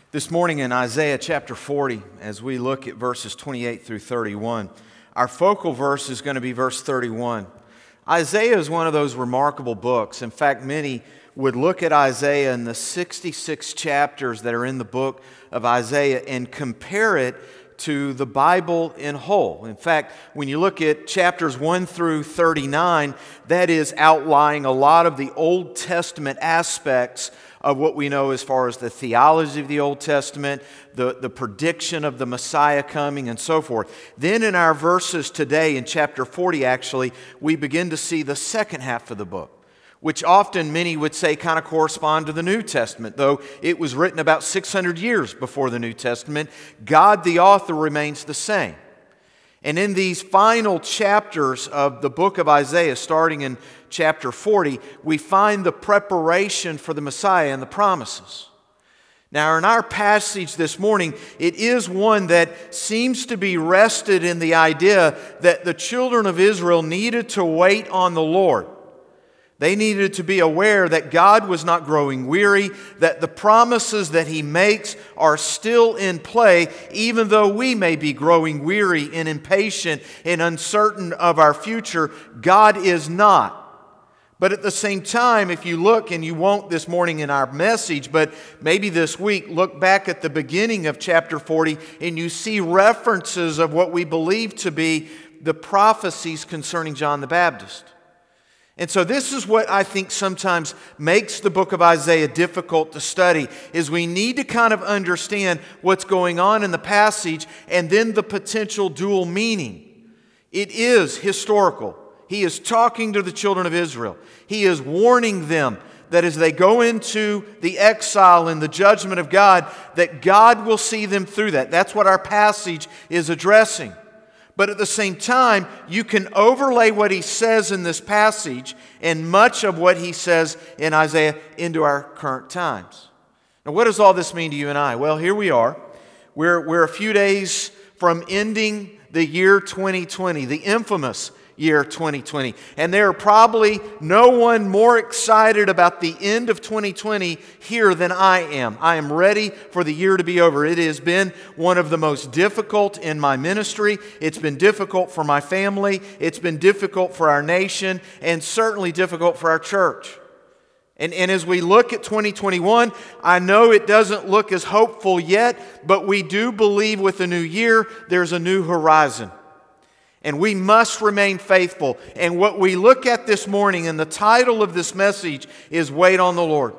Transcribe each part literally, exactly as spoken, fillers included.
This morning in Isaiah chapter forty, as we look at verses twenty-eight through thirty-one, our focal verse is going to be verse thirty-one. Isaiah is one of those remarkable books. In fact, many would look at Isaiah and the sixty-six chapters that are in the book of Isaiah and compare it to the Bible in whole. In fact, when you look at chapters one through thirty-nine, that is outlining a lot of the Old Testament aspects of what we know as far as the theology of the Old Testament, the, the prediction of the Messiah coming, and so forth. Then in our verses today, in chapter forty actually, we begin to see the second half of the book, which often many would say kind of correspond to the New Testament, though it was written about six hundred years before the New Testament. God, the author, remains the same. And in these final chapters of the book of Isaiah, starting in chapter forty, we find the preparation for the Messiah and the promises. Now, in our passage this morning, it is one that seems to be rested in the idea that the children of Israel needed to wait on the Lord. They needed to be aware that God was not growing weary, that the promises that He makes are still in play, even though we may be growing weary and impatient and uncertain of our future. God is not. But at the same time, if you look, and you won't this morning in our message, but maybe this week, look back at the beginning of chapter forty and you see references of what we believe to be the prophecies concerning John the Baptist. And so this is what I think sometimes makes the book of Isaiah difficult to study, is we need to kind of understand what's going on in the passage and then the potential dual meaning. It is historical. He is talking to the children of Israel. He is warning them that as they go into the exile and the judgment of God, that God will see them through that. That's what our passage is addressing. But at the same time, you can overlay what he says in this passage and much of what he says in Isaiah into our current times. Now, what does all this mean to you and I? Well, here we are. We're, we're a few days from ending the year twenty twenty, the infamous year twenty twenty. And there are probably no one more excited about the end of twenty twenty here than I am. I am ready for the year to be over. It has been one of the most difficult in my ministry. It's been difficult for my family. It's been difficult for our nation, and certainly difficult for our church. And, and as we look at twenty twenty-one, I know it doesn't look as hopeful yet, but we do believe with the new year, there's a new horizon. And we must remain faithful. And what we look at this morning, and the title of this message is Wait on the Lord.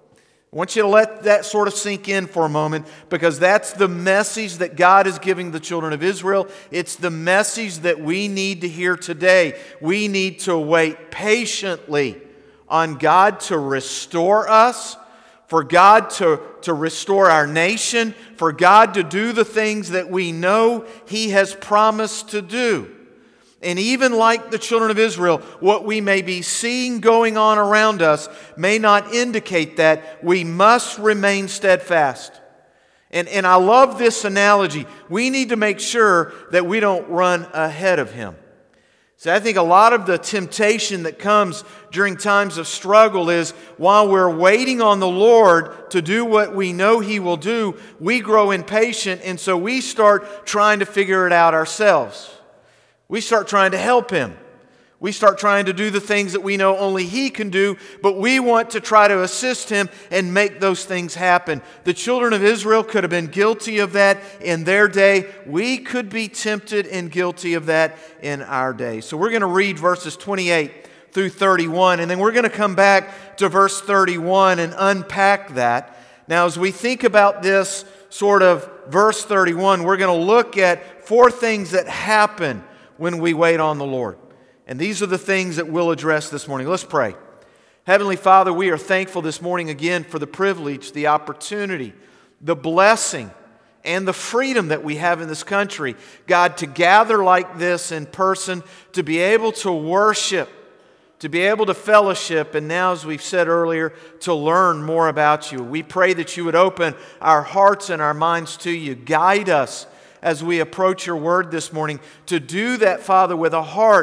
I want you to let that sort of sink in for a moment, because that's the message that God is giving the children of Israel. It's the message that we need to hear today. We need to wait patiently on God to restore us, for God to, to restore our nation, for God to do the things that we know He has promised to do. And even like the children of Israel, what we may be seeing going on around us may not indicate that. We must remain steadfast. And, and I love this analogy. We need to make sure that we don't run ahead of Him. So I think a lot of the temptation that comes during times of struggle is, while we're waiting on the Lord to do what we know He will do, we grow impatient, and so we start trying to figure it out ourselves. We start trying to help Him. We start trying to do the things that we know only He can do, but we want to try to assist Him and make those things happen. The children of Israel could have been guilty of that in their day. We could be tempted and guilty of that in our day. So we're going to read verses twenty-eight through thirty-one, and then we're going to come back to verse thirty-one and unpack that. Now, as we think about this sort of verse thirty-one, we're going to look at four things that happen when we wait on the Lord. And these are the things that we'll address this morning. Let's pray. Heavenly Father, we are thankful this morning again for the privilege, the opportunity, the blessing, and the freedom that we have in this country. God, to gather like this in person, to be able to worship, to be able to fellowship, and now, as we've said earlier, to learn more about You. We pray that You would open our hearts and our minds to You. Guide us as we approach Your Word this morning, to do that, Father, with a heart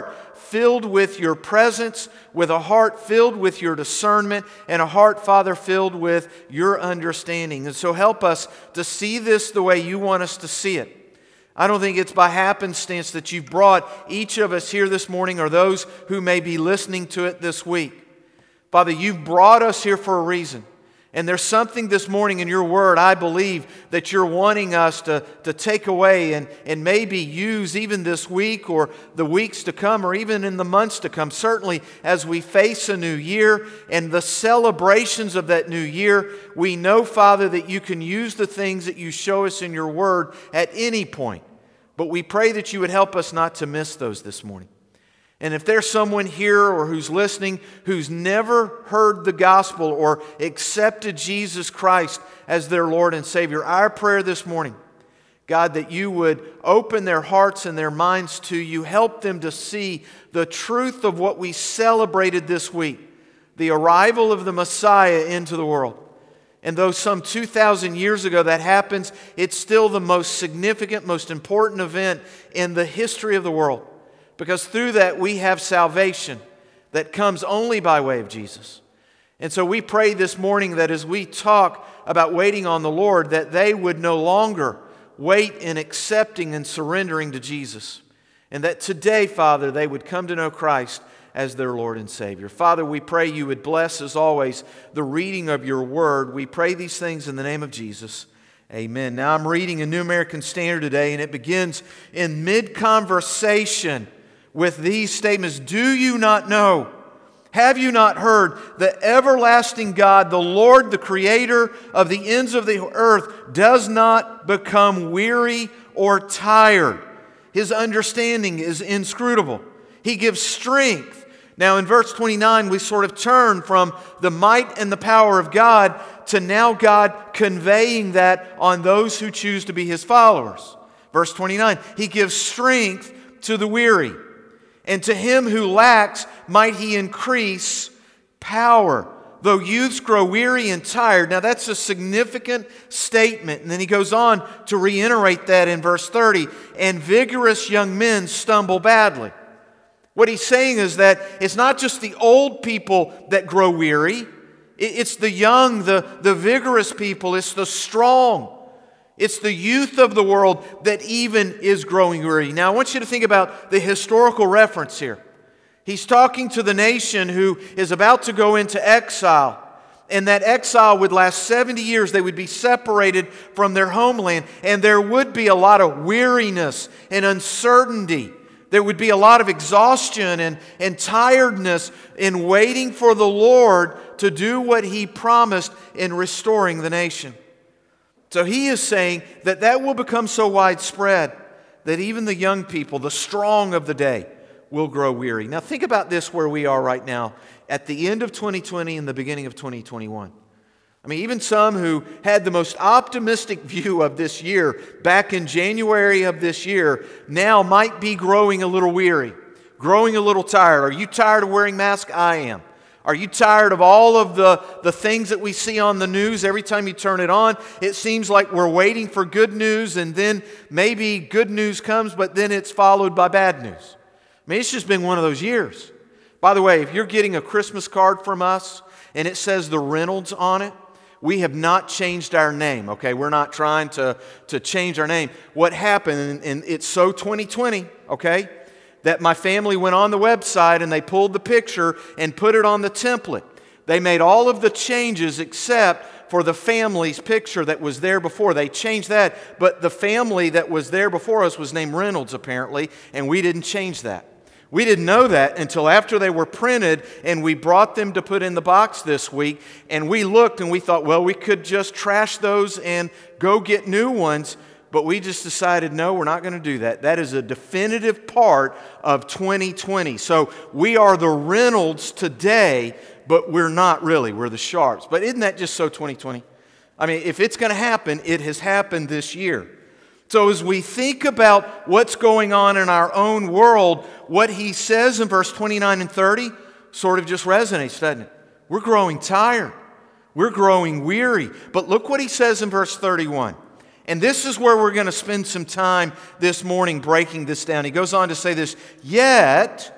filled with your presence, with a heart filled with your discernment, and a heart, Father, filled with your understanding. And so help us to see this the way you want us to see it. I don't think it's by happenstance that you've brought each of us here this morning or those who may be listening to it this week. Father, you've brought us here for a reason. And there's something this morning in your word, I believe, that you're wanting us to, to take away and, and maybe use even this week or the weeks to come or even in the months to come. Certainly as we face a new year and the celebrations of that new year, we know, Father, that you can use the things that you show us in your word at any point. But we pray that you would help us not to miss those this morning. And if there's someone here or who's listening who's never heard the gospel or accepted Jesus Christ as their Lord and Savior, our prayer this morning, God, that you would open their hearts and their minds to you, help them to see the truth of what we celebrated this week, the arrival of the Messiah into the world. And though some two thousand years ago that happens, it's still the most significant, most important event in the history of the world. Because through that we have salvation that comes only by way of Jesus. And so we pray this morning that as we talk about waiting on the Lord, that they would no longer wait in accepting and surrendering to Jesus. And that today, Father, they would come to know Christ as their Lord and Savior. Father, we pray you would bless, as always, the reading of your word. We pray these things in the name of Jesus. Amen. Now I'm reading a New American Standard today, and it begins in mid-conversation with these statements. Do you not know? Have you not heard? The everlasting God, the Lord, the Creator of the ends of the earth, does not become weary or tired. His understanding is inscrutable. He gives strength. Now in verse twenty-nine, we sort of turn from the might and the power of God to now God conveying that on those who choose to be His followers. Verse twenty-nine, He gives strength to the weary. And to him who lacks, might He increase power. Though youths grow weary and tired. Now that's a significant statement. And then he goes on to reiterate that in verse thirty. And vigorous young men stumble badly. What he's saying is that it's not just the old people that grow weary. It's the young, the, the vigorous people. It's the strong. It's the youth of the world that even is growing weary. Now I want you to think about the historical reference here. He's talking to the nation who is about to go into exile. And that exile would last seventy years. They would be separated from their homeland. And there would be a lot of weariness and uncertainty. There would be a lot of exhaustion and, and tiredness in waiting for the Lord to do what He promised in restoring the nation. So he is saying that that will become so widespread that even the young people, the strong of the day, will grow weary. Now think about this where we are right now at the end of twenty twenty and the beginning of twenty twenty-one. I mean, even some who had the most optimistic view of this year back in January of this year now might be growing a little weary, growing a little tired. Are you tired of wearing masks? I am. Are you tired of all of the, the things that we see on the news? Every time you turn it on, it seems like we're waiting for good news, and then maybe good news comes, but then it's followed by bad news. I mean, it's just been one of those years. By the way, if you're getting a Christmas card from us and it says the Reynolds on it, we have not changed our name, okay? We're not trying to, to change our name. What happened, and, and it's so twenty twenty, okay? That my family went on the website and they pulled the picture and put it on the template. They made all of the changes except for the family's picture that was there before. They changed that, but the family that was there before us was named Reynolds apparently, and we didn't change that. We didn't know that until after they were printed and we brought them to put in the box this week, and we looked and we thought, well, we could just trash those and go get new ones. But we just decided, no, we're not going to do that. That is a definitive part of twenty twenty. So we are the Reynolds today, but we're not really. We're the Sharps. But isn't that just so twenty twenty? I mean, if it's going to happen, it has happened this year. So as we think about what's going on in our own world, what he says in verse twenty-nine and thirty sort of just resonates, doesn't it? We're growing tired. We're growing weary. But look what he says in verse thirty-one. And this is where we're going to spend some time this morning breaking this down. He goes on to say this, yet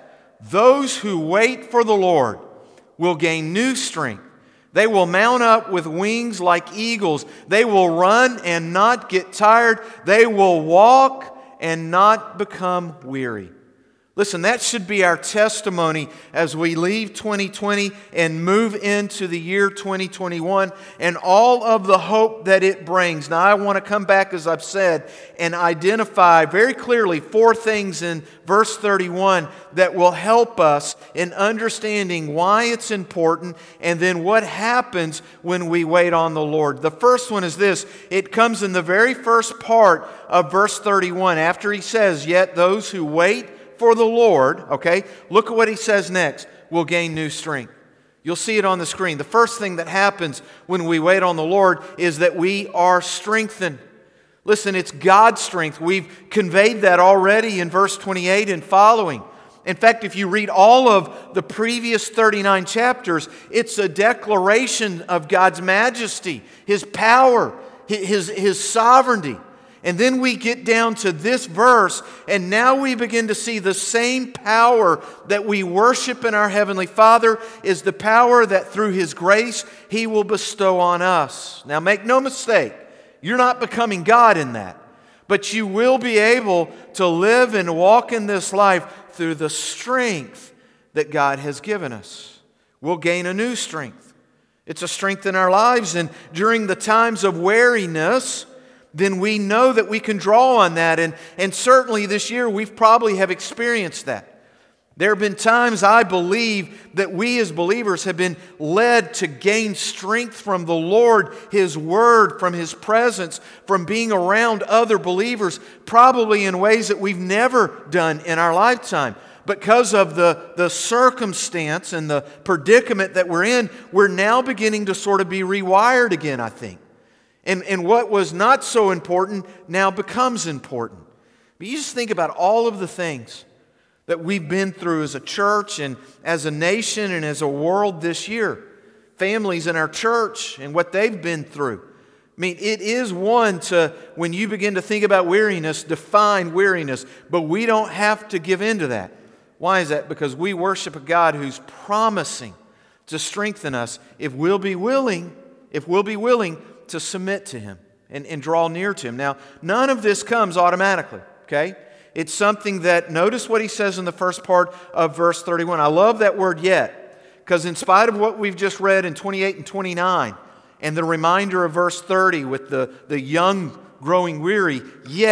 Those who wait for the Lord will gain new strength. They will mount up with wings like eagles. They will run and not get tired. They will walk and not become weary. Listen, that should be our testimony as we leave twenty twenty and move into the year twenty twenty-one and all of the hope that it brings. Now, I want to come back, as I've said, and identify very clearly four things in verse thirty-one that will help us in understanding why it's important and then what happens when we wait on the Lord. The first one is this. It comes in the very first part of verse thirty-one. After he says, "Yet those who wait for the Lord," okay, look at what he says next, "will gain new strength." You'll see it on the screen. The first thing that happens when we wait on the Lord is that we are strengthened. Listen, it's God's strength. We've conveyed that already in verse twenty-eight and following. In fact, if you read all of the previous thirty-nine chapters, it's a declaration of God's majesty, His power, His, His sovereignty. And then we get down to this verse, and now we begin to see the same power that we worship in our Heavenly Father is the power that through His grace He will bestow on us. Now make no mistake, you're not becoming God in that, but you will be able to live and walk in this life through the strength that God has given us. We'll gain a new strength. It's a strength in our lives, and during the times of weariness, then we know that we can draw on that. And, and certainly this year we've probably have experienced that. There have been times, I believe, that we as believers have been led to gain strength from the Lord, His Word, from His presence, from being around other believers, probably in ways that we've never done in our lifetime. Because of the, the circumstance and the predicament that we're in, we're now beginning to sort of be rewired again, I think. And, and what was not so important now becomes important. But you just think about all of the things that we've been through as a church and as a nation and as a world this year. Families in our church and what they've been through. I mean, it is one to, when you begin to think about weariness, define weariness. But we don't have to give in to that. Why is that? Because we worship a God who's promising to strengthen us if we'll be willing, if we'll be willing to submit to Him and, and draw near to Him. Now, none of this comes automatically, okay? It's something that, notice what he says in the first part of verse thirty-one. I love that word "yet," because in spite of what we've just read in twenty-eight and twenty-nine, and the reminder of verse thirty with the, the young growing weary,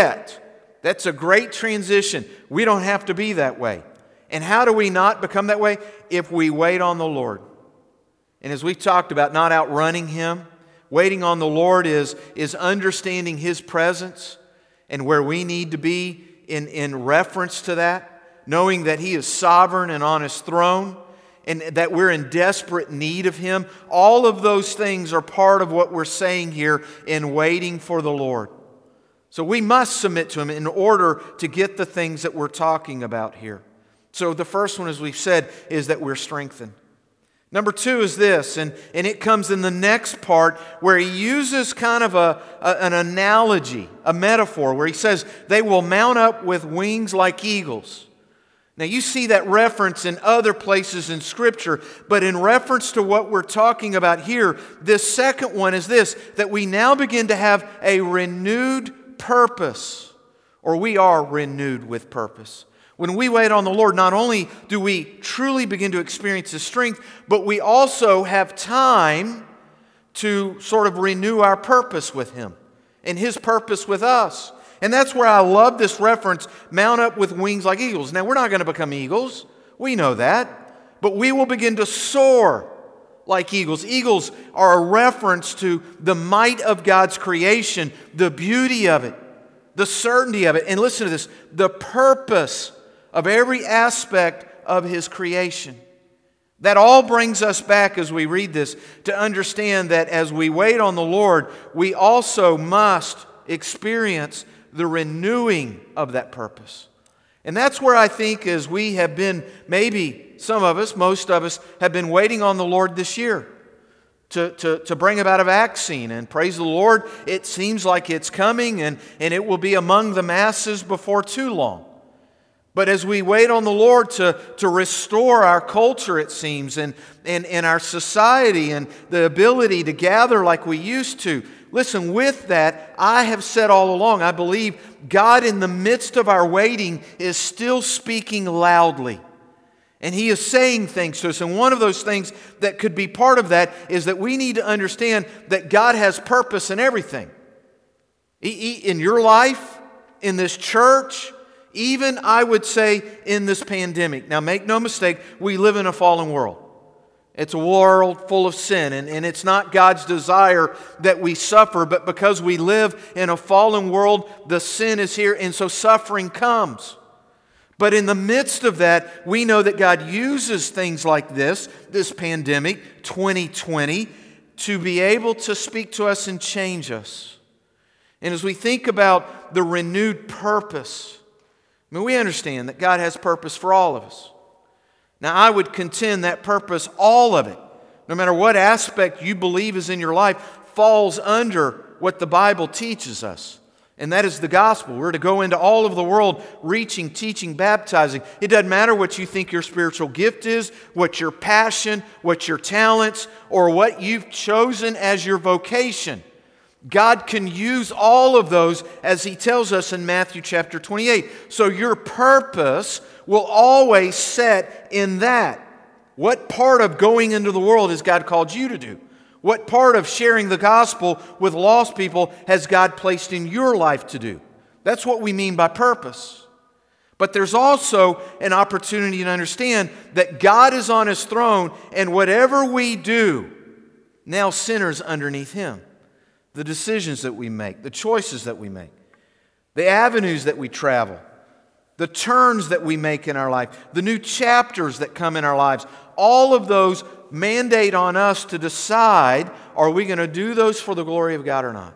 yet, that's a great transition. We don't have to be that way. And how do we not become that way? If we wait on the Lord. And as we've talked about, not outrunning Him, waiting on the Lord is, is understanding His presence and where we need to be in, in reference to that, knowing that He is sovereign and on His throne, and that we're in desperate need of Him. All of those things are part of what we're saying here in waiting for the Lord. So we must submit to Him in order to get the things that we're talking about here. So the first one, as we've said, is that we're strengthened. Number two is this, and, and it comes in the next part where he uses kind of a, a, an analogy, a metaphor, where he says, they will mount up with wings like eagles. Now you see that reference in other places in Scripture, but in reference to what we're talking about here, this second one is this, that we now begin to have a renewed purpose, or we are renewed with purpose. When we wait on the Lord, not only do we truly begin to experience His strength, but we also have time to sort of renew our purpose with Him and His purpose with us. And that's where I love this reference, mount up with wings like eagles. Now, we're not going to become eagles. We know that. But we will begin to soar like eagles. Eagles are a reference to the might of God's creation, the beauty of it, the certainty of it. And listen to this, the purpose of every aspect of His creation. That all brings us back as we read this to understand that as we wait on the Lord, we also must experience the renewing of that purpose. And that's where I think as we have been, maybe some of us, most of us, have been waiting on the Lord this year to, to, to bring about a vaccine. And praise the Lord, it seems like it's coming and, and it will be among the masses before too long. But as we wait on the Lord to, to restore our culture, it seems, and, and, and our society and the ability to gather like we used to, listen, with that, I have said all along, I believe God in the midst of our waiting is still speaking loudly. And He is saying things to us. And one of those things that could be part of that is that we need to understand that God has purpose in everything. In your life, in this church, even, I would say, in this pandemic. Now, make no mistake, we live in a fallen world. It's a world full of sin, and, and it's not God's desire that we suffer, but because we live in a fallen world, the sin is here, and so suffering comes. But in the midst of that, we know that God uses things like this, this pandemic, twenty twenty, to be able to speak to us and change us. And as we think about the renewed purpose, I mean, we understand that God has purpose for all of us. Now, I would contend that purpose, all of it, no matter what aspect you believe is in your life, falls under what the Bible teaches us. And that is the gospel. We're to go into all of the world, reaching, teaching, baptizing. It doesn't matter what you think your spiritual gift is, what your passion, what your talents, or what you've chosen as your vocation. God can use all of those, as He tells us in Matthew chapter twenty-eight. So your purpose will always set in that. What part of going into the world has God called you to do? What part of sharing the gospel with lost people has God placed in your life to do? That's what we mean by purpose. But there's also an opportunity to understand that God is on His throne, and whatever we do, now sinners underneath Him. The decisions that we make, the choices that we make, the avenues that we travel, the turns that we make in our life, the new chapters that come in our lives, all of those mandate on us to decide, are we going to do those for the glory of God or not?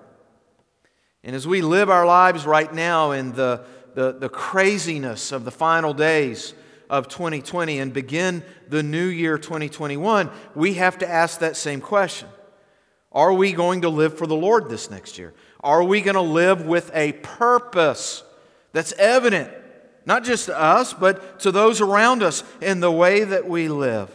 And as we live our lives right now in the, the, the craziness of the final days of twenty twenty and begin the new year twenty twenty-one, we have to ask that same question. Are we going to live for the Lord this next year? Are we going to live with a purpose that's evident, not just to us, but to those around us in the way that we live?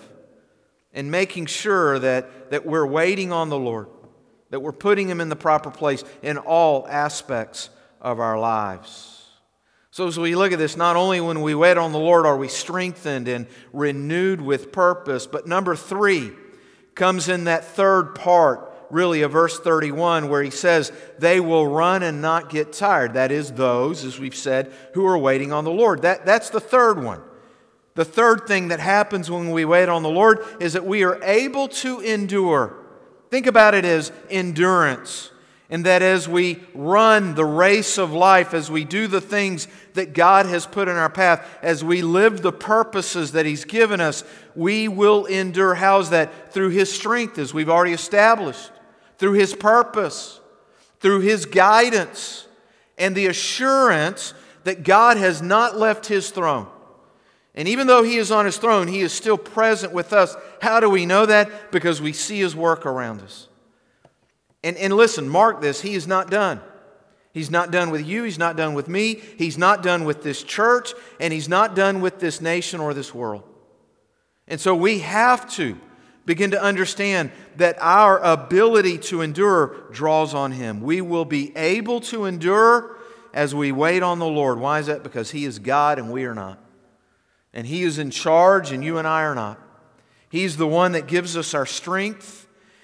And making sure that, that we're waiting on the Lord, that we're putting Him in the proper place in all aspects of our lives. So as we look at this, not only when we wait on the Lord are we strengthened and renewed with purpose, but number three comes in that third part, really of verse thirty-one, where He says, they will run and not get tired. That is those, as we've said, who are waiting on the Lord. That, that's the third one. The third thing that happens when we wait on the Lord is that we are able to endure. Think about it as endurance. And that as we run the race of life, as we do the things that God has put in our path, as we live the purposes that He's given us, we will endure. How's that? Through His strength, as we've already established. Through His purpose. Through His guidance. And the assurance that God has not left His throne. And even though He is on His throne, He is still present with us. How do we know that? Because we see His work around us. And, and listen, mark this, He is not done. He's not done with you. He's not done with me. He's not done with this church. And He's not done with this nation or this world. And so we have to begin to understand that our ability to endure draws on Him. We will be able to endure as we wait on the Lord. Why is that? Because He is God and we are not. And He is in charge and you and I are not. He's the one that gives us our strength.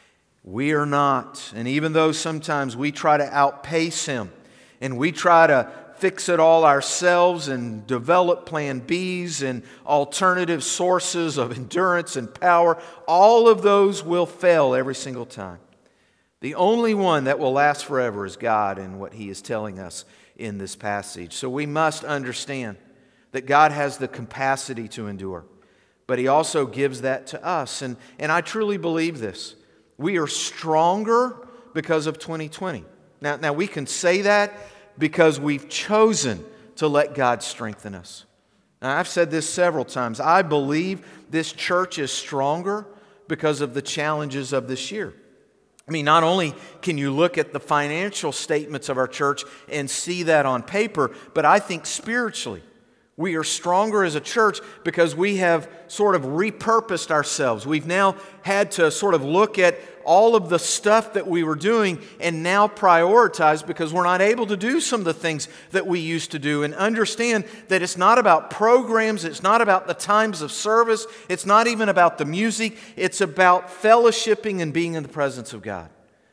We are not. And even though sometimes we try to outpace Him and we try to fix it all ourselves and develop plan B's and alternative sources of endurance and power, all of those will fail every single time. The only one that will last forever is God and what He is telling us in this passage. So we must understand that God has the capacity to endure, but He also gives that to us. And, and I truly believe this. We are stronger because of twenty twenty. Now, now we can say that because we've chosen to let God strengthen us. Now, I've said this several times. I believe this church is stronger because of the challenges of this year. I mean, not only can you look at the financial statements of our church and see that on paper, but I think spiritually, We are stronger as a church because we have sort of repurposed ourselves. We've now had to sort of look at all of the stuff that we were doing and now prioritize because we're not able to do some of the things that we used to do, and understand that it's not about programs, it's not about the times of service, it's not even about the music, it's about fellowshipping and being in the presence of God.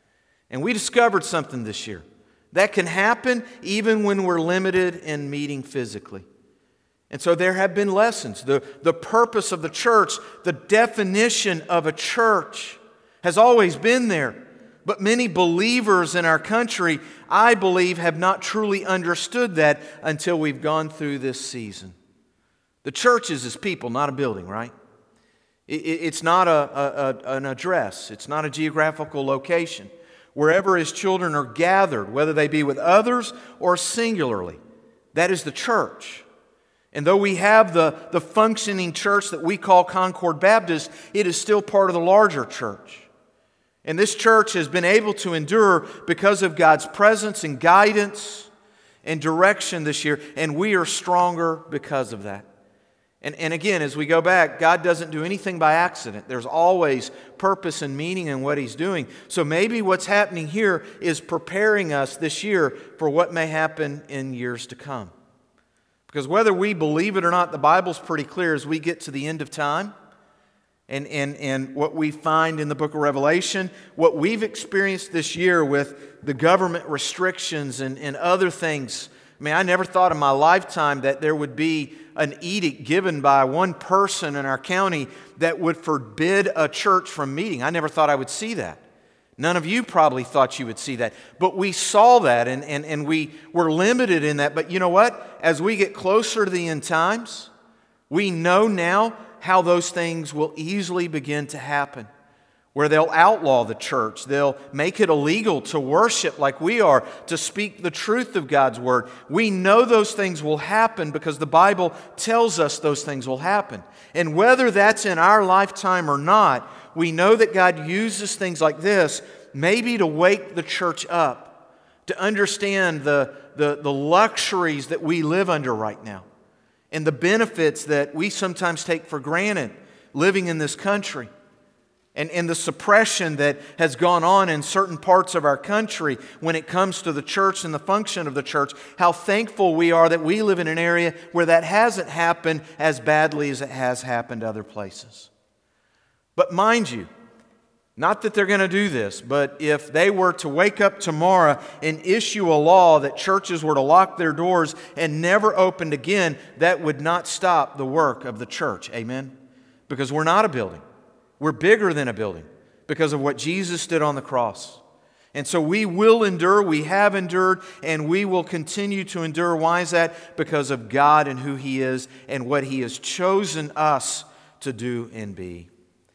And we discovered something this year. That can happen even when we're limited in meeting physically. And so there have been lessons. The, the purpose of the church, the definition of a church has always been there. But many believers in our country, I believe, have not truly understood that until we've gone through this season. The church is His people, not a building, right? It, it's not a, a, a, an address. It's not a geographical location. Wherever His children are gathered, whether they be with others or singularly, that is the church. And though we have the, the functioning church that we call Concord Baptist, it is still part of the larger church. And this church has been able to endure because of God's presence and guidance and direction this year, and we are stronger because of that. And, and again, as we go back, God doesn't do anything by accident. There's always purpose and meaning in what He's doing. So maybe what's happening here is preparing us this year for what may happen in years to come. Because whether we believe it or not, the Bible's pretty clear as we get to the end of time. And, and, and what we find in the book of Revelation, what we've experienced this year with the government restrictions and, and other things. I mean, I never thought in my lifetime that there would be an edict given by one person in our county that would forbid a church from meeting. I never thought I would see that. None of you probably thought you would see that. But we saw that, and, and, and we were limited in that. But you know what? As we get closer to the end times, we know now how those things will easily begin to happen. Where they'll outlaw the church. They'll make it illegal to worship like we are, to speak the truth of God's Word. We know those things will happen because the Bible tells us those things will happen. And whether that's in our lifetime or not, we know that God uses things like this maybe to wake the church up, to understand the, the, the luxuries that we live under right now, and the benefits that we sometimes take for granted living in this country. And, and the suppression that has gone on in certain parts of our country when it comes to the church and the function of the church. How thankful we are that we live in an area where that hasn't happened as badly as it has happened other places. But mind you, not that they're going to do this, but if they were to wake up tomorrow and issue a law that churches were to lock their doors and never opened again, that would not stop the work of the church. Amen? Because we're not a building. We're bigger than a building because of what Jesus did on the cross. And so we will endure, we have endured, and we will continue to endure. Why is that? Because of God and who He is and what He has chosen us to do and be.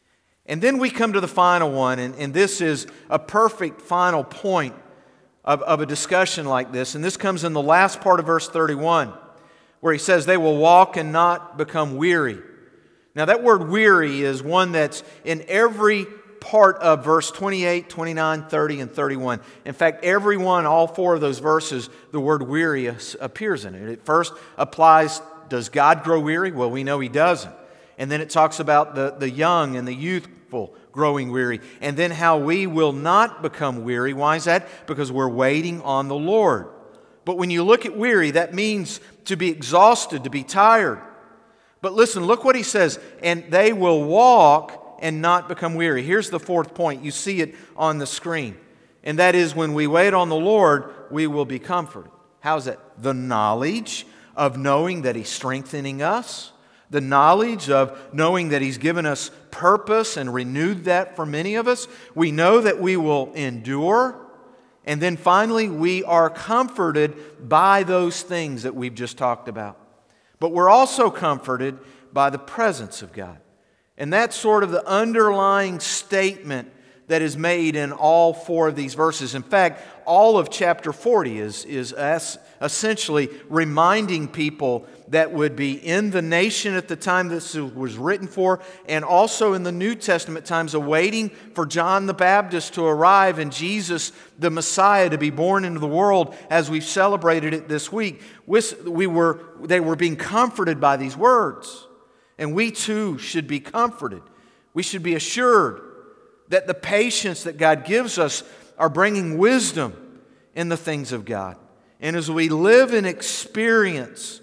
And then we come to the final one, and, and this is a perfect final point of, of a discussion like this. And this comes in the last part of verse thirty-one, where he says, they will walk and not become weary. Now that word weary is one that's in every part of verse twenty-eight, twenty-nine, thirty, and thirty-one. In fact, every one, all four of those verses, the word weary appears in it. It first applies, does God grow weary? Well, we know He doesn't. And then it talks about the, the young and the youthful growing weary. And then how we will not become weary. Why is that? Because we're waiting on the Lord. But when you look at weary, that means to be exhausted, to be tired. But listen, look what he says, and they will walk and not become weary. Here's the fourth point. You see it on the screen. And that is, when we wait on the Lord, we will be comforted. How's that? The knowledge of knowing that He's strengthening us. The knowledge of knowing that He's given us purpose and renewed that for many of us. We know that we will endure. And then finally, we are comforted by those things that we've just talked about. But we're also comforted by the presence of God. And that's sort of the underlying statement that is made in all four of these verses. In fact, all of chapter forty is, is essentially reminding people that would be in the nation at the time this was written for, and also in the New Testament times, awaiting for John the Baptist to arrive and Jesus, the Messiah, to be born into the world as we've celebrated it this week. We were, they were being comforted by these words. And we too should be comforted. We should be assured that the patience that God gives us are bringing wisdom in the things of God. And as we live and experience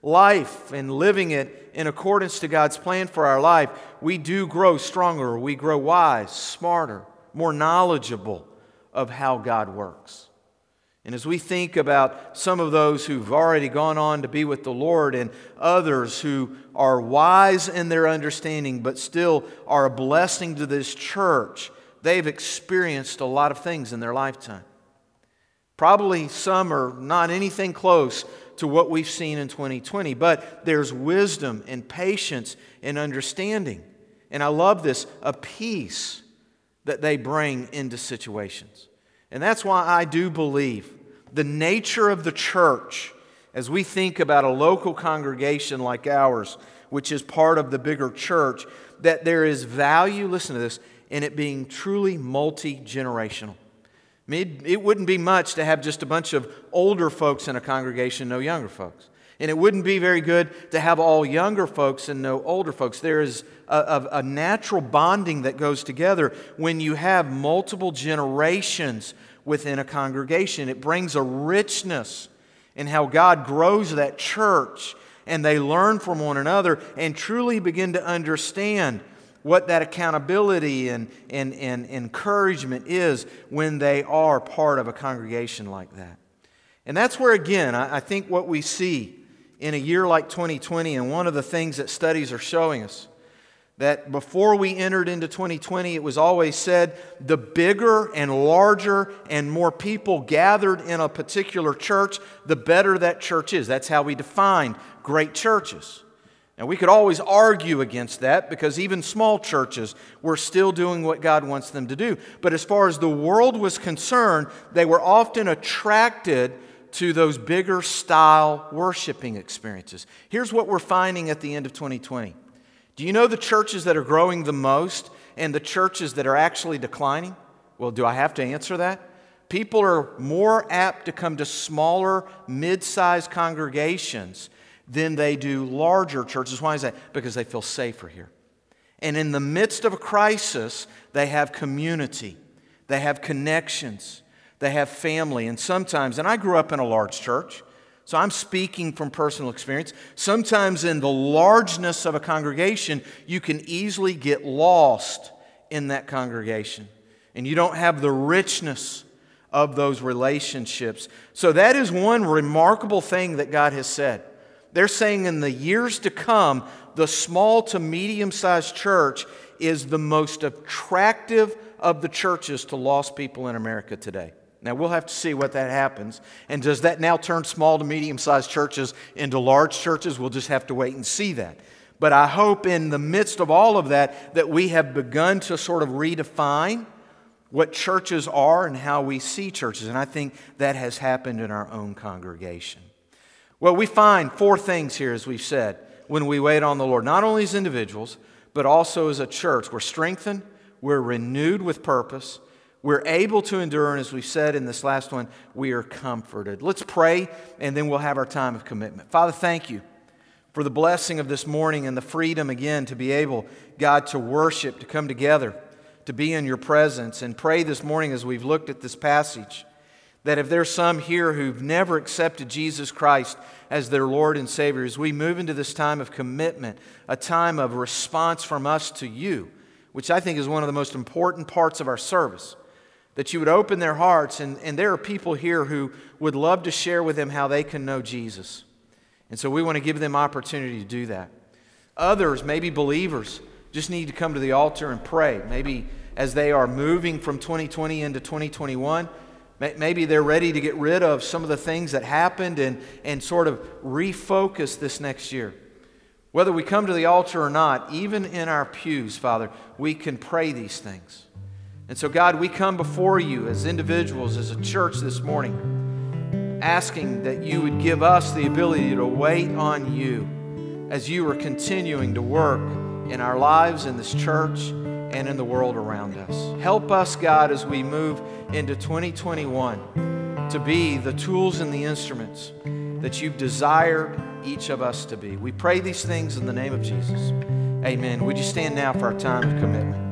life and living it in accordance to God's plan for our life, we do grow stronger, we grow wise, smarter, more knowledgeable of how God works. And as we think about some of those who've already gone on to be with the Lord and others who are wise in their understanding but still are a blessing to this church, they've experienced a lot of things in their lifetime. Probably some are not anything close to what we've seen in twenty twenty, but there's wisdom and patience and understanding. And I love this, a peace that they bring into situations. And that's why I do believe the nature of the church, as we think about a local congregation like ours, which is part of the bigger church, that there is value, listen to this, in it being truly multi-generational. I mean, it wouldn't be much to have just a bunch of older folks in a congregation, no younger folks. And it wouldn't be very good to have all younger folks and no older folks. There is a, a, a natural bonding that goes together when you have multiple generations within a congregation. It brings a richness in how God grows that church, and they learn from one another and truly begin to understand what that accountability and, and, and encouragement is when they are part of a congregation like that. And that's where, again, I, I think what we see in a year like twenty twenty, and one of the things that studies are showing us, that before we entered into twenty twenty, it was always said the bigger and larger and more people gathered in a particular church, the better that church is. That's how we defined great churches. Now, we could always argue against that because even small churches were still doing what God wants them to do. But as far as the world was concerned, they were often attracted to those bigger style worshiping experiences. Here's what we're finding at the end of twenty twenty. Do you know the churches that are growing the most and the churches that are actually declining? Well, do I have to answer that? People are more apt to come to smaller, mid-sized congregations than they do larger churches. Why is that? Because they feel safer here. And in the midst of a crisis, they have community. They have connections. They have family. And sometimes, and I grew up in a large church, so I'm speaking from personal experience. Sometimes in the largeness of a congregation, you can easily get lost in that congregation. And you don't have the richness of those relationships. So that is one remarkable thing that God has said. They're saying in the years to come, the small to medium-sized church is the most attractive of the churches to lost people in America today. Now, we'll have to see what that happens. And does that now turn small to medium-sized churches into large churches? We'll just have to wait and see that. But I hope in the midst of all of that, that we have begun to sort of redefine what churches are and how we see churches. And I think that has happened in our own congregation. Well, we find four things here, as we've said, when we wait on the Lord. Not only as individuals, but also as a church. We're strengthened, we're renewed with purpose, we're able to endure, and as we said in this last one, we are comforted. Let's pray, and then we'll have our time of commitment. Father, thank you for the blessing of this morning and the freedom again to be able, God, to worship, to come together, to be in your presence, and pray this morning as we've looked at this passage, that if there's some here who've never accepted Jesus Christ as their Lord and Savior, as we move into this time of commitment, a time of response from us to you, which I think is one of the most important parts of our service, that you would open their hearts, and, and there are people here who would love to share with them how they can know Jesus. And so we want to give them opportunity to do that. Others, maybe believers, just need to come to the altar and pray. Maybe as they are moving from twenty twenty into twenty twenty-one, maybe they're ready to get rid of some of the things that happened and, and sort of refocus this next year. Whether we come to the altar or not, even in our pews, Father, we can pray these things. And so, God, we come before you as individuals, as a church this morning, asking that you would give us the ability to wait on you as you are continuing to work in our lives, in this church, and in the world around us. Help us, God, as we move into twenty twenty-one to be the tools and the instruments that you've desired each of us to be. We pray these things in the name of Jesus. Amen. Would you stand now for our time of commitment?